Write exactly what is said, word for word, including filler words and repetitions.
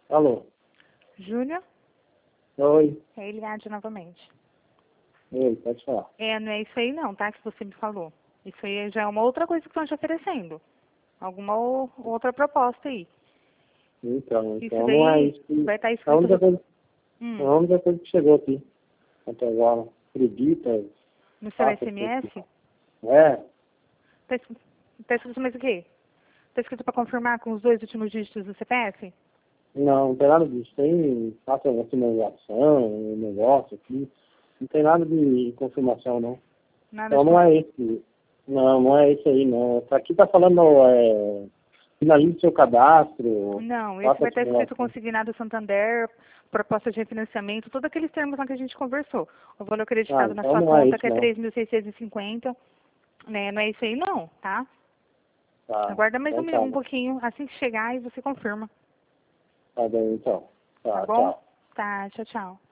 Alô? Júnior? Oi. É Eliade novamente. Oi, pode falar. É, não é isso aí não, tá? Que você me falou. Isso aí já é uma outra coisa que estão te oferecendo. Alguma o- outra proposta aí. Então, Isso então não é daí isso que... vai estar É a escrito... única coisa, é Hum, a única coisa que chegou aqui. Até agora. Acredita? no seu Faça S M S? isso. É? Tá, es- tá escrito mais o quê? Tá escrito para confirmar com os dois últimos dígitos do C P F? Não, não tem nada disso. Tem... Faça uma simulação, um negócio aqui. Não tem nada de confirmação, não. Nada Então de não é confirmar. esse. Não, não é esse aí, não. Aqui tá falando... É, finalize seu cadastro. Não, esse Faça vai a estar escrito simulação. consignado Santander, proposta de refinanciamento, todos aqueles termos lá que a gente conversou. O valor Ah, acreditado na então sua não é conta, isso, que é não. três mil seiscentos e cinquenta, né? Não é isso aí não, tá? Tá. Aguarda mais um, Então mi- tá, um né? pouquinho, assim que chegar, e você confirma, Tá bem, então. tá Tá, bom? tchau. Tá, tchau, tchau.